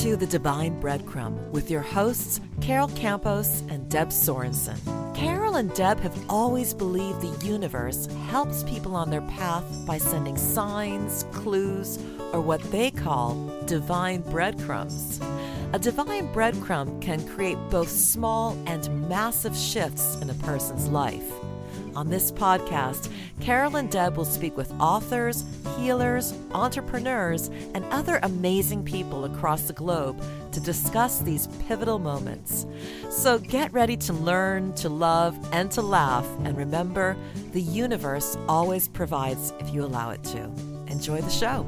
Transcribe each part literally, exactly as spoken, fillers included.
to The Divine Breadcrumb with your hosts, Carol Campos and Deb Sorensen. Carol and Deb have always believed the universe helps people on their path by sending signs, clues, or what they call divine breadcrumbs. A divine breadcrumb can create both small and massive shifts in a person's life. On this podcast, Carol and Deb will speak with authors, healers, entrepreneurs, and other amazing people across the globe to discuss these pivotal moments. So get ready to learn, to love, and to laugh. And remember, the universe always provides if you allow it to. Enjoy the show.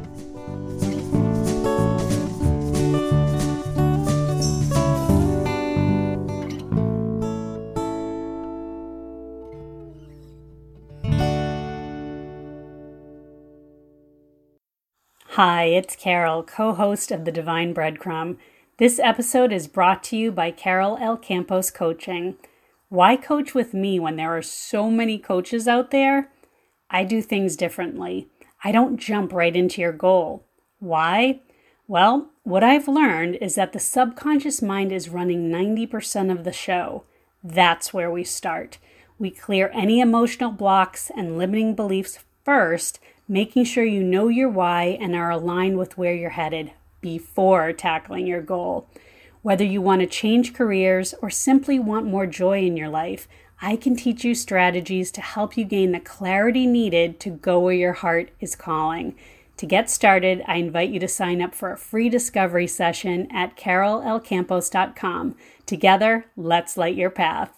Hi, it's Carol, co-host of The Divine Breadcrumb. This episode is brought to you by Carol L. Campos Coaching. Why coach with me when there are so many coaches out there? I do things differently. I don't jump right into your goal. Why? Well, what I've learned is that the subconscious mind is running ninety percent of the show. That's where we start. We clear any emotional blocks and limiting beliefs first, making sure you know your why and are aligned with where you're headed before tackling your goal. Whether you want to change careers or simply want more joy in your life, I can teach you strategies to help you gain the clarity needed to go where your heart is calling. To get started, I invite you to sign up for a free discovery session at carol l campos dot com. Together, let's light your path.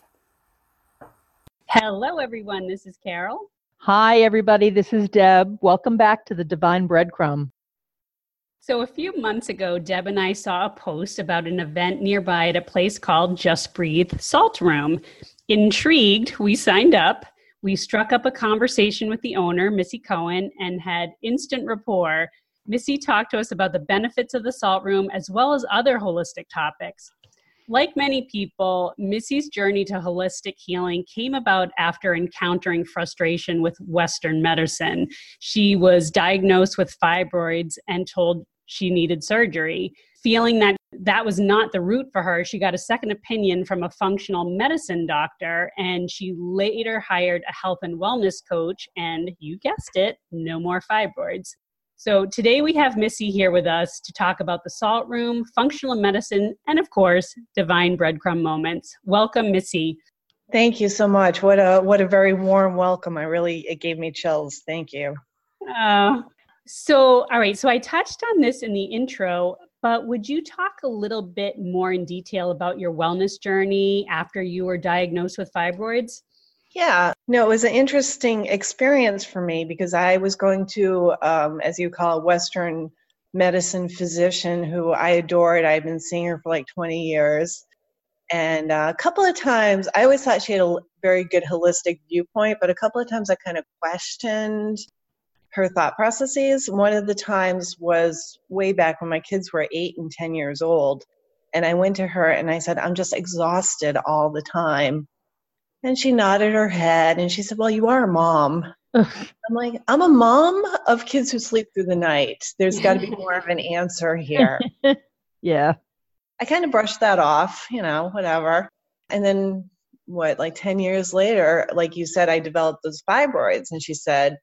Hello, everyone. This is Carol. Hi, everybody. This is Deb. Welcome back to The Divine Breadcrumb. So a few months ago, Deb and I saw a post about an event nearby at a place called Just Breathe Salt Room. Intrigued, we signed up. We struck up a conversation with the owner, Missy Cohen, and had instant rapport. Missy talked to us about the benefits of the salt room as well as other holistic topics. Like many people, Missy's journey to holistic healing came about after encountering frustration with Western medicine. She was diagnosed with fibroids and told she needed surgery. Feeling that that was not the route for her, she got a second opinion from a functional medicine doctor, and she later hired a health and wellness coach, and you guessed it, no more fibroids. So today we have Missy here with us to talk about the salt room, functional medicine, and of course, divine breadcrumb moments. Welcome, Missy. Thank you so much. What a what a very warm welcome. I really, it gave me chills. Thank you. Uh, so, all right. So I touched on this in the intro, but would you talk a little bit more in detail about your wellness journey after you were diagnosed with fibroids? Yeah, no, it was an interesting experience for me because I was going to, um, as you call it, Western medicine physician who I adored. I've been seeing her for like twenty years. And uh, a couple of times, I always thought she had a very good holistic viewpoint, but a couple of times I kind of questioned her thought processes. One of the times was way back when my kids were eight and ten years old. And I went to her and I said, I'm just exhausted all the time. And she nodded her head and she said, well, you are a mom. I'm like, I'm a mom of kids who sleep through the night. There's got to be more of an answer here. Yeah. I kind of brushed that off, you know, whatever. And then what, like ten years later, like you said, I developed those fibroids. And she said,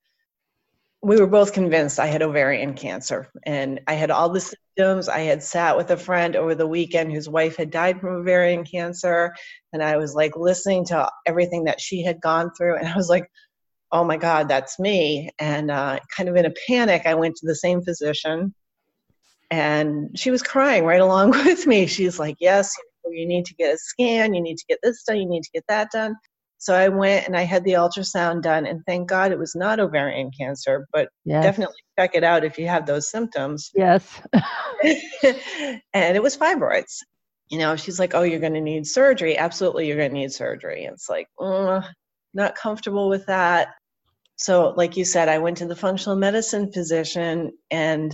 we were both convinced I had ovarian cancer. And I had all the symptoms. I had sat with a friend over the weekend whose wife had died from ovarian cancer. And I was like listening to everything that she had gone through. And I was like, oh my God, that's me. And uh, kind of in a panic, I went to the same physician. And she was crying right along with me. She's like, yes, you need to get a scan. You need to get this done. You need to get that done. So I went and I had the ultrasound done, and thank God it was not ovarian cancer, but yes. Definitely check it out if you have those symptoms. Yes. And it was fibroids. You know, she's like, oh, you're going to need surgery. Absolutely, you're going to need surgery. And it's like, uh, not comfortable with that. So like you said, I went to the functional medicine physician, and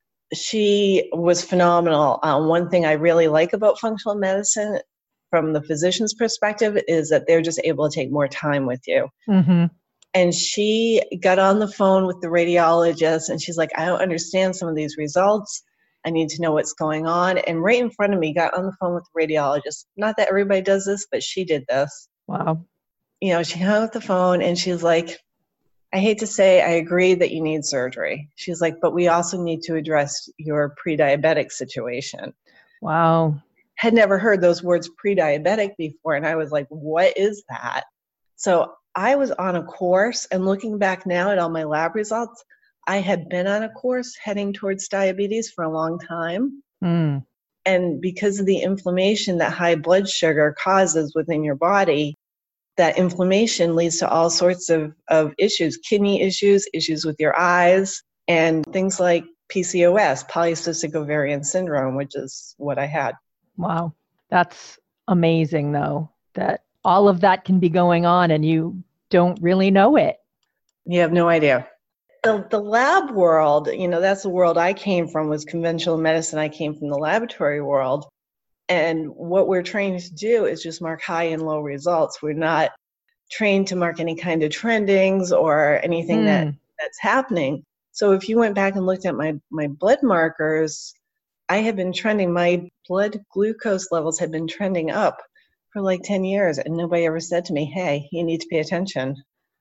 she was phenomenal. Uh, one thing I really like about functional medicine from the physician's perspective is that they're just able to take more time with you. Mm-hmm. And she got on the phone with the radiologist and she's like, I don't understand some of these results. I need to know what's going on. And right in front of me, got on the phone with the radiologist. Not that everybody does this, but she did this. Wow. You know, she hung up the phone and she's like, I hate to say, I agree that you need surgery. She's like, but we also need to address your pre-diabetic situation. Wow. Had never heard those words pre-diabetic before. And I was like, what is that? So I was on a course, and looking back now at all my lab results, I had been on a course heading towards diabetes for a long time. Mm. And because of the inflammation that high blood sugar causes within your body, that inflammation leads to all sorts of, of issues, kidney issues, issues with your eyes, and things like P C O S, polycystic ovarian syndrome, which is what I had. Wow. That's amazing, though, that all of that can be going on and you don't really know it. You have no idea. The, the lab world, you know, that's the world I came from, was conventional medicine. I came from the laboratory world. And what we're trained to do is just mark high and low results. We're not trained to mark any kind of trendings or anything mm. that, that's happening. So if you went back and looked at my, my blood markers, I had been trending, my blood glucose levels had been trending up for like ten years, and nobody ever said to me, hey, you need to pay attention.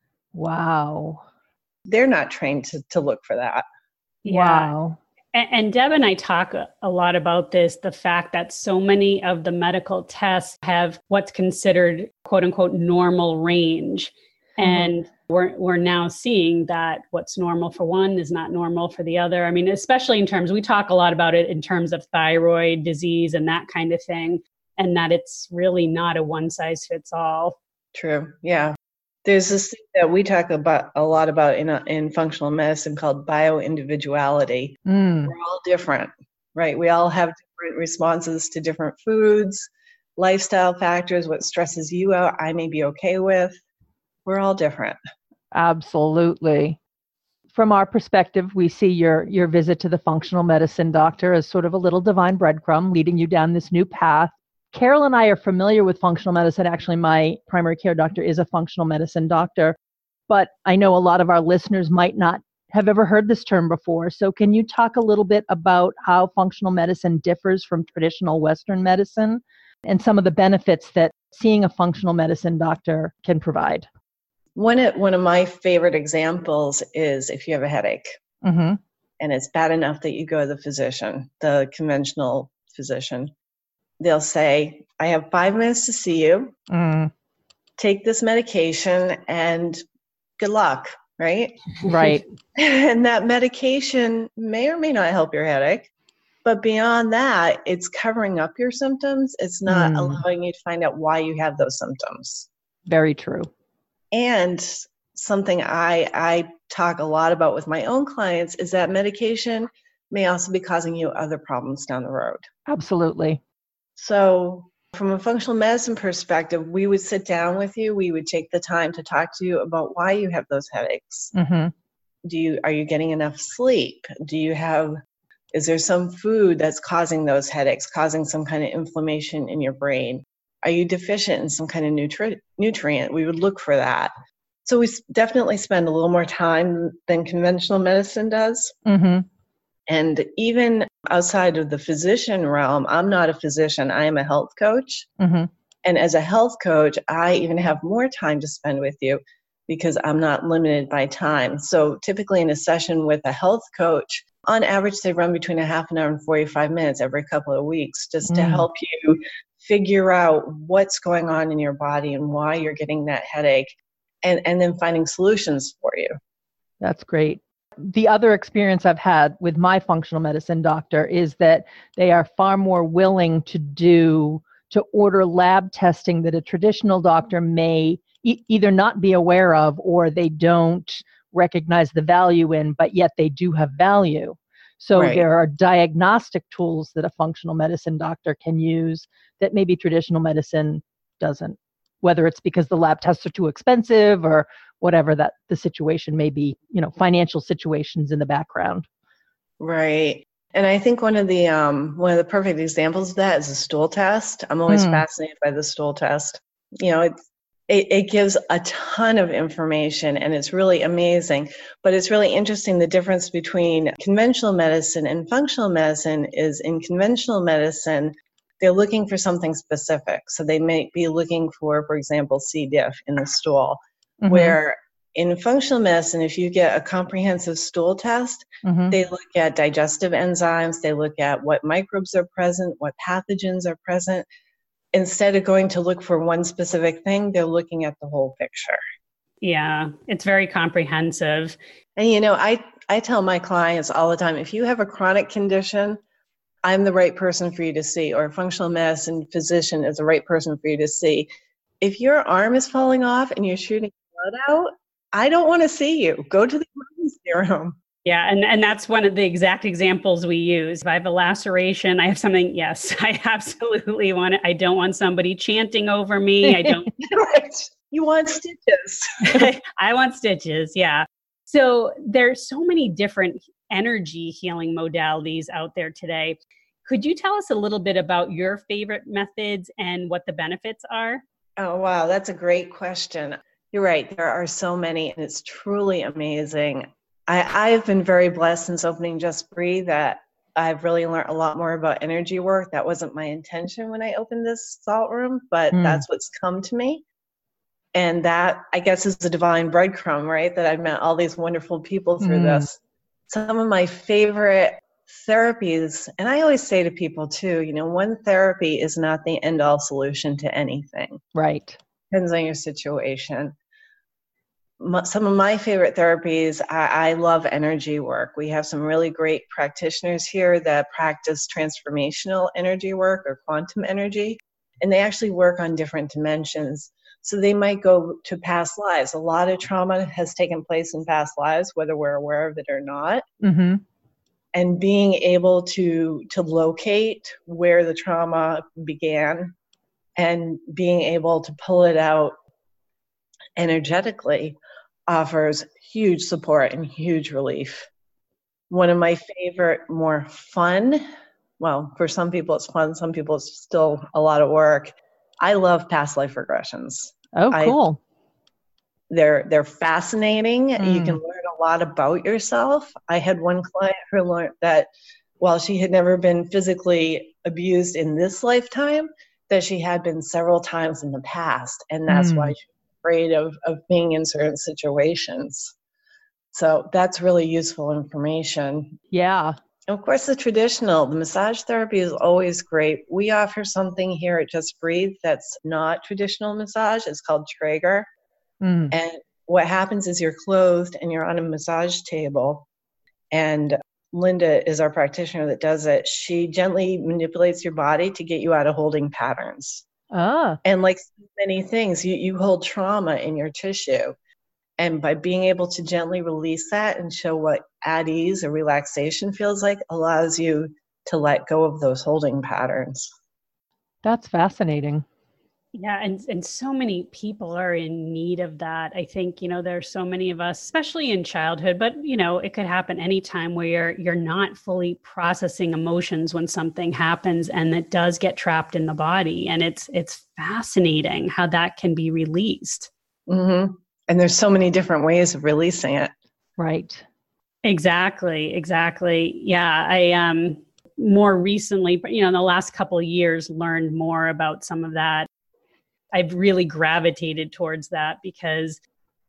Wow. They're not trained to, to look for that. Yeah. Wow. And, and Deb and I talk a, a lot about this, the fact that so many of the medical tests have what's considered quote unquote normal range. Mm-hmm. And we're we're now seeing that what's normal for one is not normal for the other. I mean, especially in terms, we talk a lot about it in terms of thyroid disease and that kind of thing, and that it's really not a one size fits all. True. Yeah. There's this thing that we talk about a lot about in a, in functional medicine called bioindividuality. Mm. We're all different, right? We all have different responses to different foods, lifestyle factors, what stresses you out, I may be okay with. We're all different. Absolutely. From our perspective, we see your your visit to the functional medicine doctor as sort of a little divine breadcrumb leading you down this new path. Carol and I are familiar with functional medicine. Actually, my primary care doctor is a functional medicine doctor, but I know a lot of our listeners might not have ever heard this term before. So can you talk a little bit about how functional medicine differs from traditional Western medicine and some of the benefits that seeing a functional medicine doctor can provide? One of, one of my favorite examples is if you have a headache mm-hmm. and it's bad enough that you go to the physician, the conventional physician. They'll say, I have five minutes to see you. Mm. Take this medication and good luck, right? Right. And that medication may or may not help your headache. But beyond that, it's covering up your symptoms. It's not mm. allowing you to find out why you have those symptoms. Very true. And something I, I talk a lot about with my own clients is that medication may also be causing you other problems down the road. Absolutely. So from a functional medicine perspective, we would sit down with you. We would take the time to talk to you about why you have those headaches. Mm-hmm. Do you, are you getting enough sleep? Do you have, is there some food that's causing those headaches, causing some kind of inflammation in your brain? Are you deficient in some kind of nutri- nutrient? We would look for that. So we definitely spend a little more time than conventional medicine does. Mm-hmm. And even outside of the physician realm, I'm not a physician. I am a health coach. Mm-hmm. And as a health coach, I even have more time to spend with you because I'm not limited by time. So typically in a session with a health coach, on average, they run between a half an hour and forty-five minutes every couple of weeks just mm. to help you figure out what's going on in your body and why you're getting that headache, and, and then finding solutions for you. That's great. The other experience I've had with my functional medicine doctor is that they are far more willing to do, to order lab testing that a traditional doctor may e- either not be aware of or they don't recognize the value in, but yet they do have value. So right. There are diagnostic tools that a functional medicine doctor can use that maybe traditional medicine doesn't, whether it's because the lab tests are too expensive or whatever that the situation may be, you know, financial situations in the background. Right. And I think one of the um, one of the perfect examples of that is a stool test. I'm always mm. fascinated by the stool test. You know, it's It, it gives a ton of information and it's really amazing. But it's really interesting. The difference between conventional medicine and functional medicine is in conventional medicine, they're looking for something specific. So they may be looking for, for example, C. diff in the stool, mm-hmm. where in functional medicine, if you get a comprehensive stool test, mm-hmm. they look at digestive enzymes, they look at what microbes are present, what pathogens are present. Instead of going to look for one specific thing, they're looking at the whole picture. Yeah, it's very comprehensive. And, you know, I, I tell my clients all the time, if you have a chronic condition, I'm the right person for you to see, or a functional medicine physician is the right person for you to see. If your arm is falling off and you're shooting blood out, I don't want to see you. Go to the emergency room. Yeah, and, and that's one of the exact examples we use. If I have a laceration, I have something, yes, I absolutely want it. I don't want somebody chanting over me. I don't. Right. You want stitches. I want stitches, yeah. So there's so many different energy healing modalities out there today. Could you tell us a little bit about your favorite methods and what the benefits are? Oh, wow, that's a great question. You're right. There are so many, and it's truly amazing. I, I've been very blessed since opening Just Breathe that I've really learned a lot more about energy work. That wasn't my intention when I opened this salt room, but mm. that's what's come to me. And that, I guess, is the divine breadcrumb, right? That I've met all these wonderful people through mm. this. Some of my favorite therapies, and I always say to people too, you know, one therapy is not the end-all solution to anything. Right. Depends on your situation. Some of my favorite therapies, I, I love energy work. We have some really great practitioners here that practice transformational energy work or quantum energy, and they actually work on different dimensions. So they might go to past lives. A lot of trauma has taken place in past lives, whether we're aware of it or not. Mm-hmm. And being able to, to locate where the trauma began and being able to pull it out energetically offers huge support and huge relief. One of my favorite, more fun, well, for some people it's fun, some people it's still a lot of work. I love past life regressions. Oh, cool. I, they're they're fascinating. Mm. You can learn a lot about yourself. I had one client who learned that while she had never been physically abused in this lifetime, that she had been several times in the past, and that's mm. why she afraid of, of being in certain situations. So that's really useful information. Yeah. Of course, the traditional, the massage therapy is always great. We offer something here at Just Breathe that's not traditional massage. It's called Traeger. Mm. And what happens is you're clothed and you're on a massage table. And Linda is our practitioner that does it. She gently manipulates your body to get you out of holding patterns. Ah. And like so many things, you, you hold trauma in your tissue. And by being able to gently release that and show what at ease or relaxation feels like allows you to let go of those holding patterns. That's fascinating. Yeah, and, and so many people are in need of that. I think, you know, there's so many of us, especially in childhood, but, you know, it could happen anytime where you're, you're not fully processing emotions when something happens and it does get trapped in the body. And it's it's fascinating how that can be released. Mm-hmm. And there's so many different ways of releasing it. Right. Exactly. Exactly. Yeah. I, um, more recently, you know, in the last couple of years, learned more about some of that. I've really gravitated towards that because,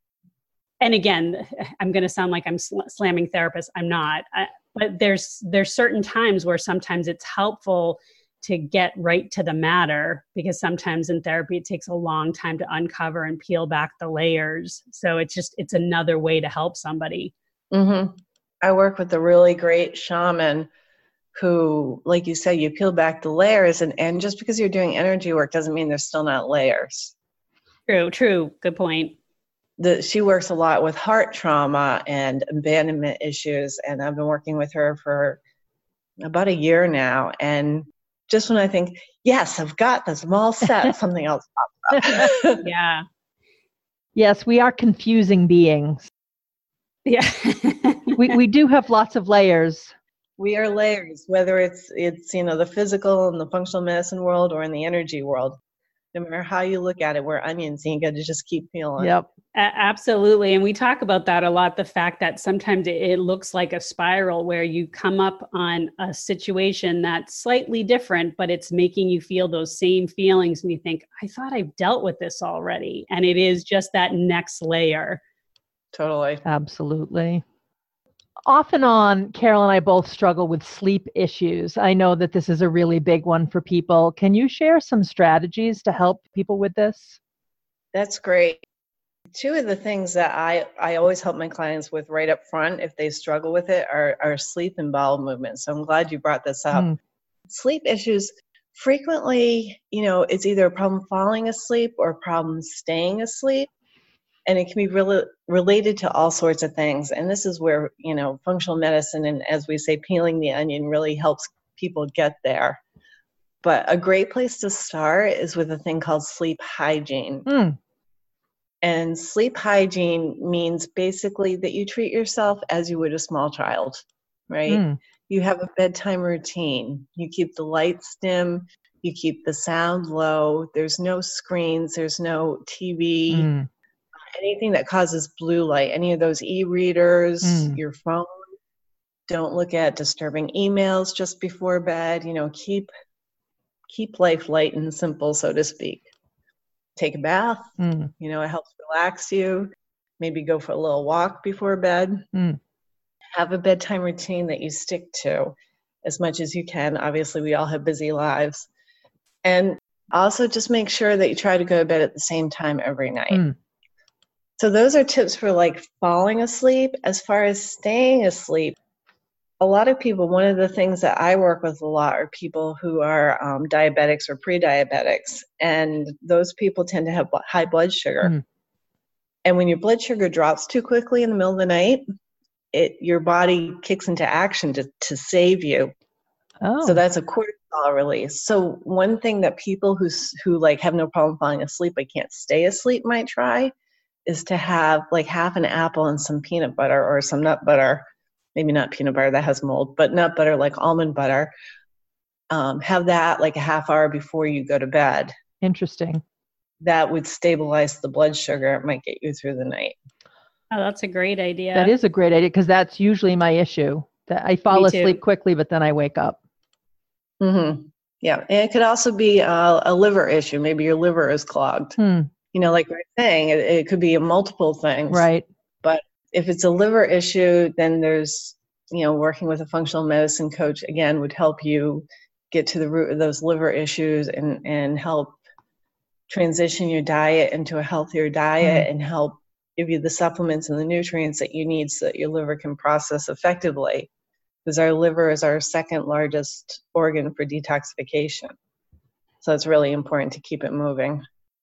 and again, I'm going to sound like I'm sl- slamming therapists. I'm not, I, but there's, there's certain times where sometimes it's helpful to get right to the matter, because sometimes in therapy, it takes a long time to uncover and peel back the layers. So it's just, it's another way to help somebody. Mm-hmm. I work with a really great shaman who, like you said, you peel back the layers, and, and just because you're doing energy work doesn't mean there's still not layers. True, true. Good point. The, she works a lot with heart trauma and abandonment issues, and I've been working with her for about a year now. And just when I think, yes, I've got this, I'm all set, something else pops up. Yeah. Yes, we are confusing beings. Yeah. we we do have lots of layers. We are layers, whether it's, it's, you know, the physical and the functional medicine world or in the energy world. No matter how you look at it, we're onions and you got to just keep peeling. Yep. A- absolutely. And we talk about that a lot, the fact that sometimes it, it looks like a spiral where you come up on a situation that's slightly different, but it's making you feel those same feelings. And you think, I thought I've dealt with this already. And it is just that next layer. Totally. Absolutely. Off and on, Carol and I both struggle with sleep issues. I know that this is a really big one for people. Can you share some strategies to help people with this? That's great. Two of the things that I, I always help my clients with right up front, if they struggle with it, are, are sleep and bowel movement. So I'm glad you brought this up. Mm. Sleep issues, frequently, you know, it's either a problem falling asleep or a problem staying asleep. And it can be really related to all sorts of things. And this is where, you know, functional medicine and, as we say, peeling the onion really helps people get there. But a great place to start is with a thing called sleep hygiene. Mm. And sleep hygiene means basically that you treat yourself as you would a small child, right? Mm. You have a bedtime routine. You keep the lights dim. You keep the sound low. There's no screens. There's no T V. Mm. Anything that causes blue light, any of those e-readers, mm. your phone. Don't look at disturbing emails just before bed. You know, keep keep life light and simple, so to speak. Take a bath. Mm. You know, it helps relax you. Maybe go for a little walk before bed. Mm. Have a bedtime routine that you stick to as much as you can. Obviously, we all have busy lives. And also just make sure that you try to go to bed at the same time every night. Mm. So those are tips for like falling asleep. As far as staying asleep, a lot of people, one of the things that I work with a lot are people who are um, diabetics or pre-diabetics. And those people tend to have high blood sugar. Mm. And when your blood sugar drops too quickly in the middle of the night, it your body kicks into action to, to save you. Oh. So that's a cortisol release. So one thing that people who, who like have no problem falling asleep but can't stay asleep might try is to have like half an apple and some peanut butter or some nut butter, maybe not peanut butter, that has mold, but nut butter like almond butter. Um, have that like a half hour before you go to bed. Interesting. That would stabilize the blood sugar. It might get you through the night. Oh, that's a great idea. That is a great idea because that's usually my issue. That I fall asleep quickly, but then I wake up. Mm-hmm. Yeah, and it could also be a, a liver issue. Maybe your liver is clogged. Hmm. You know, like we we're saying, it, it could be multiple things. Right. But if it's a liver issue, then there's, you know, working with a functional medicine coach, again, would help you get to the root of those liver issues and, and help transition your diet into a healthier diet mm. and help give you the supplements and the nutrients that you need so that your liver can process effectively. Because our liver is our second largest organ for detoxification. So it's really important to keep it moving.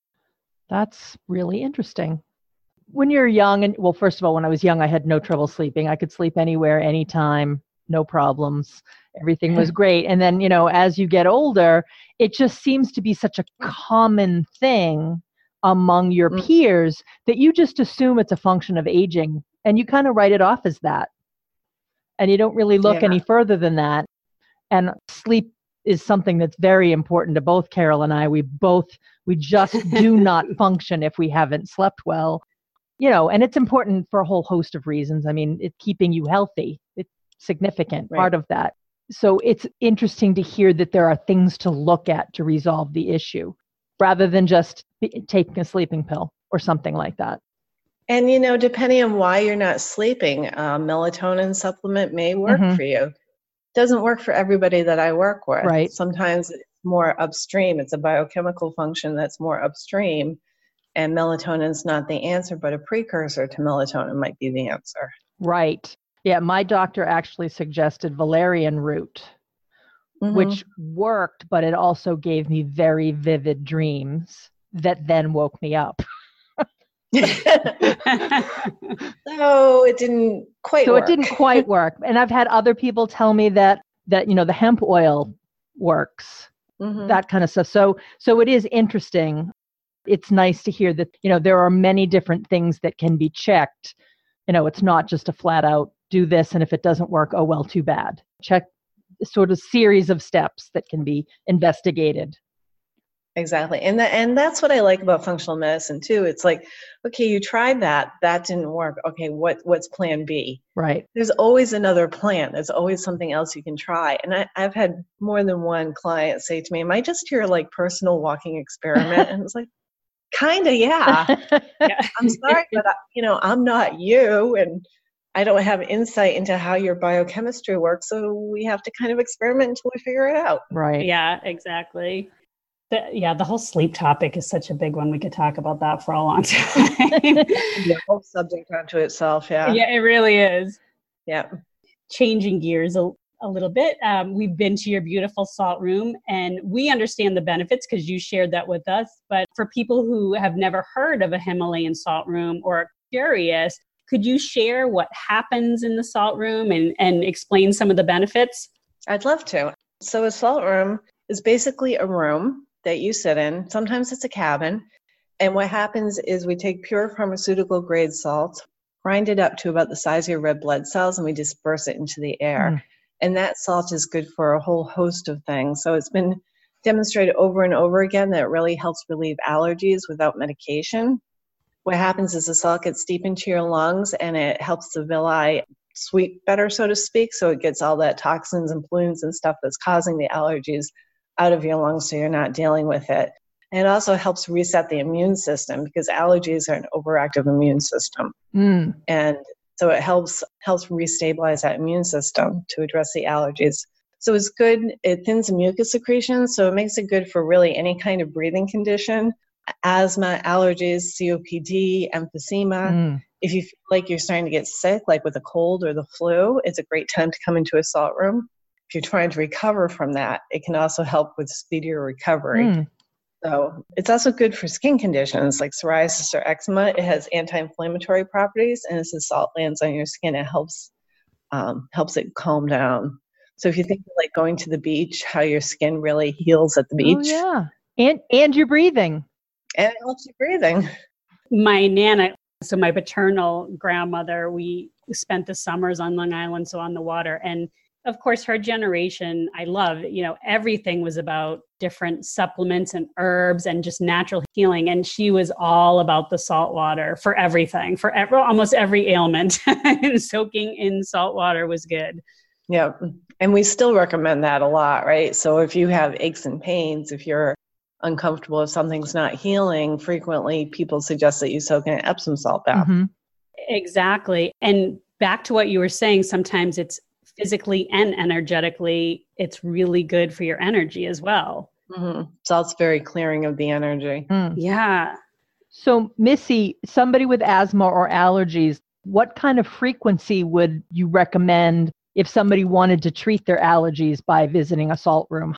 That's really interesting. When you're young, and well, first of all, when I was young, I had no trouble sleeping. I could sleep anywhere, anytime, no problems. Everything was great. And then, you know, as you get older, it just seems to be such a common thing among your mm. peers that you just assume it's a function of aging and you kind of write it off as that. And you don't really look yeah. any further than that. And sleep is something that's very important to both Carol and I. We both, we just do not function if we haven't slept well, you know, and it's important for a whole host of reasons. I mean, it's keeping you healthy. It's significant right. part of that. So it's interesting to hear that there are things to look at to resolve the issue rather than just taking a sleeping pill or something like that. And, you know, depending on why you're not sleeping, uh, melatonin supplement may work mm-hmm. for you. Doesn't work for everybody that I work with. Right. Sometimes it's more upstream. It's a biochemical function that's more upstream. And melatonin's not the answer, but a precursor to melatonin might be the answer. Right. Yeah, my doctor actually suggested valerian root, mm-hmm. which worked, but it also gave me very vivid dreams that then woke me up. So it didn't quite so work. it didn't quite work. And I've had other people tell me that, that, you know, the hemp oil works, mm-hmm. that kind of stuff. So, so it is interesting. It's nice to hear that, you know, there are many different things that can be checked. You know, it's not just a flat out do this. And if it doesn't work, oh, well, too bad. Check sort of series of steps that can be investigated. Exactly. And that, and that's what I like about functional medicine too. It's like, okay, you tried that, that didn't work. Okay, what what's plan B? Right. There's always another plan. There's always something else you can try. And I, I've had more than one client say to me, am I just your like personal walking experiment? And it's like, kind of, yeah. Yeah. I'm sorry, but I, you know, I'm not you, and I don't have insight into how your biochemistry works. So we have to kind of experiment until we figure it out. Right. Yeah, exactly. The, yeah, the whole sleep topic is such a big one. We could talk about that for a long time. The whole subject unto itself. Yeah. Yeah, it really is. Yeah. Changing gears a, a little bit. Um, we've been to your beautiful salt room and we understand the benefits because you shared that with us. But for people who have never heard of a Himalayan salt room or are curious, could you share what happens in the salt room and, and explain some of the benefits? I'd love to. So a salt room is basically a room that you sit in. Sometimes it's a cabin. And what happens is we take pure pharmaceutical grade salt, grind it up to about the size of your red blood cells, and we disperse it into the air. Mm. And that salt is good for a whole host of things. So it's been demonstrated over and over again that it really helps relieve allergies without medication. What happens is the salt gets deep into your lungs and it helps the villi sweep better, so to speak. So it gets all that toxins and pollutants and stuff that's causing the allergies out of your lungs so you're not dealing with it. And it also helps reset the immune system because allergies are an overactive immune system. Mm. And so it helps helps restabilize that immune system to address the allergies. So it's good. It thins the mucus secretion, so it makes it good for really any kind of breathing condition, asthma, allergies, C O P D, emphysema. Mm. If you feel like you're starting to get sick, like with a cold or the flu, it's a great time to come into a salt room. If you're trying to recover from that, it can also help with speedier recovery. Mm. So it's also good for skin conditions like psoriasis or eczema. It has anti-inflammatory properties, and as the salt lands on your skin, it helps um, helps it calm down. So if you think of like going to the beach, how your skin really heals at the beach. Oh, yeah. And and your breathing. And it helps your breathing. My Nana, so my paternal grandmother, we spent the summers on Long Island, so on the water. And of course, her generation, I love, you know, everything was about different supplements and herbs and just natural healing. And she was all about the salt water for everything, for ever, almost every ailment. And soaking in salt water was good. Yeah. And we still recommend that a lot, right? So if you have aches and pains, if you're uncomfortable, if something's not healing, frequently people suggest that you soak in an Epsom salt bath. Mm-hmm. Exactly. And back to what you were saying, sometimes it's physically and energetically, it's really good for your energy as well. Mm-hmm. Salt's very clearing of the energy. Mm. Yeah. So Missy, somebody with asthma or allergies, what kind of frequency would you recommend if somebody wanted to treat their allergies by visiting a salt room?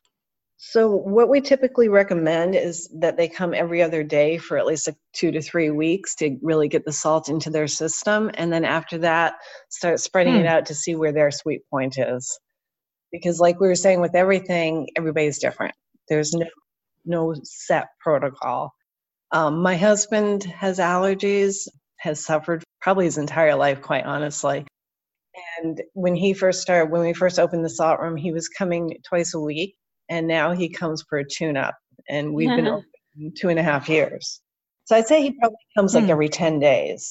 So what we typically recommend is that they come every other day for at least like two to three weeks to really get the salt into their system. And then after that, start spreading hmm. it out to see where their sweet point is. Because like we were saying with everything, everybody's different. There's no, no set protocol. Um, my husband has allergies, has suffered probably his entire life, quite honestly. And when he first started, when we first opened the salt room, he was coming twice a week. And now he comes for a tune-up, and we've been open two and a half years. So I'd say he probably comes like hmm. every ten days.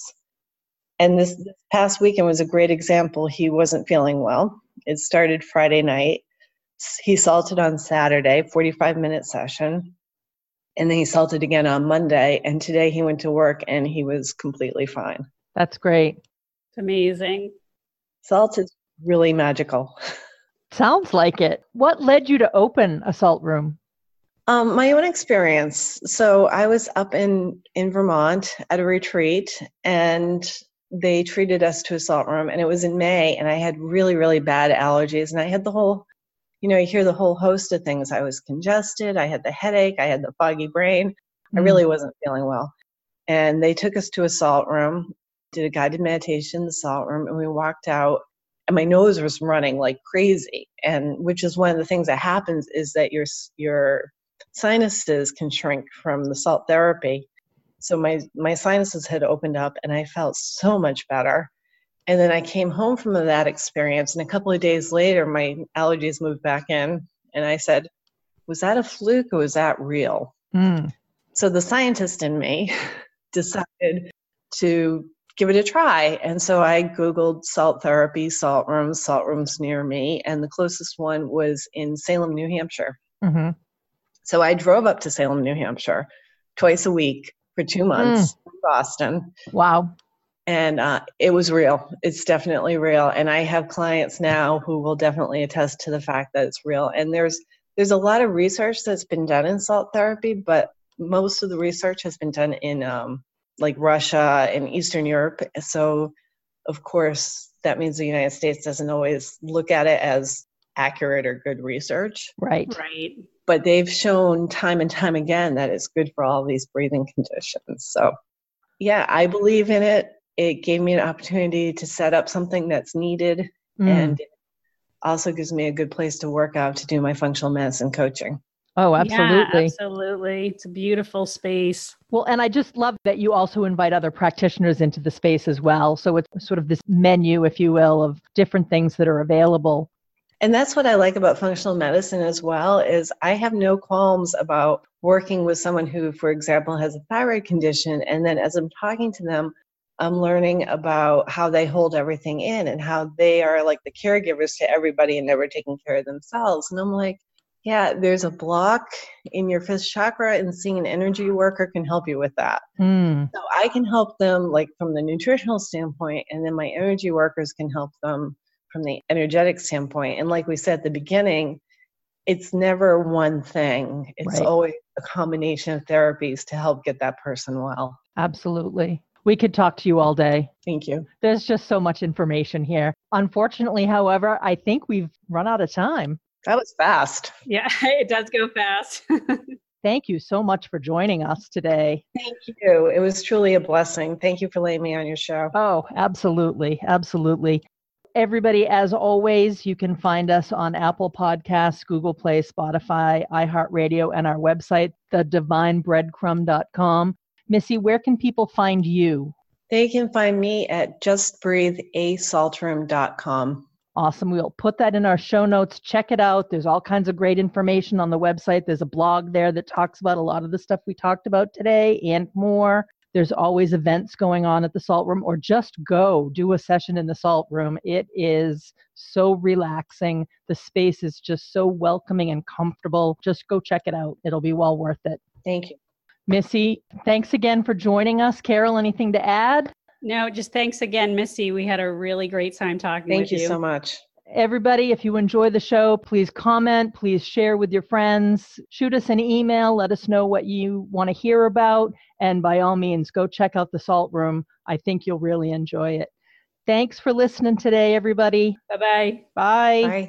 And this, this past weekend was a great example. He wasn't feeling well. It started Friday night. He salted on Saturday, forty-five minute session. And then he salted again on Monday. And today he went to work and he was completely fine. That's great. It's amazing. Salt is really magical. Sounds like it. What led you to open a salt room? Um, my own experience. So I was up in, in Vermont at a retreat, and they treated us to a salt room, and it was in May, and I had really, really bad allergies, and I had the whole, you know, you hear the whole host of things. I was congested. I had the headache. I had the foggy brain. Mm. I really wasn't feeling well. And they took us to a salt room, did a guided meditation in the salt room, and we walked out. And my nose was running like crazy, and which is one of the things that happens is that your your sinuses can shrink from the salt therapy. So my my sinuses had opened up, and I felt so much better. And then I came home from that experience, and a couple of days later, my allergies moved back in, and I said, "Was that a fluke or was that real?" Mm. So the scientist in me decided to give it a try. And so I Googled salt therapy, salt rooms, salt rooms near me. And the closest one was in Salem, New Hampshire. Mm-hmm. So I drove up to Salem, New Hampshire twice a week for two months Mm. in Boston. Wow. And uh, it was real. It's definitely real. And I have clients now who will definitely attest to the fact that it's real. And there's there's a lot of research that's been done in salt therapy, but most of the research has been done in um, like Russia and Eastern Europe. So, of course, that means the United States doesn't always look at it as accurate or good research. Right. Right. But they've shown time and time again that it's good for all these breathing conditions. So, yeah, I believe in it. It gave me an opportunity to set up something that's needed, Mm. and it also gives me a good place to work out to do my functional medicine coaching. Oh, absolutely. Yeah, absolutely. It's a beautiful space. Well, and I just love that you also invite other practitioners into the space as well. So it's sort of this menu, if you will, of different things that are available. And that's what I like about functional medicine as well, is I have no qualms about working with someone who, for example, has a thyroid condition. And then as I'm talking to them, I'm learning about how they hold everything in and how they are like the caregivers to everybody and never taking care of themselves. And I'm like, yeah, there's a block in your fifth chakra, and seeing an energy worker can help you with that. Mm. So I can help them like from the nutritional standpoint, and then my energy workers can help them from the energetic standpoint. And like we said at the beginning, it's never one thing. It's Right. always a combination of therapies to help get that person well. Absolutely. We could talk to you all day. Thank you. There's just so much information here. Unfortunately, however, I think we've run out of time. That was fast. Yeah, it does go fast. Thank you so much for joining us today. Thank you. It was truly a blessing. Thank you for letting me on your show. Oh, absolutely. Absolutely. Everybody, as always, you can find us on Apple Podcasts, Google Play, Spotify, iHeartRadio, and our website, the divine breadcrumb dot com. Missy, where can people find you? They can find me at just breathe a salt room dot com. Awesome. We'll put that in our show notes. Check it out. There's all kinds of great information on the website. There's a blog there that talks about a lot of the stuff we talked about today and more. There's always events going on at the Salt Room, or just go do a session in the Salt Room. It is so relaxing. The space is just so welcoming and comfortable. Just go check it out. It'll be well worth it. Thank you. Missy, thanks again for joining us. Carol, anything to add? No, just thanks again, Missy. We had a really great time talking Thank with you you. so much. Everybody, if you enjoy the show, please comment, please share with your friends, shoot us an email, let us know what you want to hear about, and by all means, go check out the Salt Room. I think you'll really enjoy it. Thanks for listening today, everybody. Bye-bye. Bye. Bye.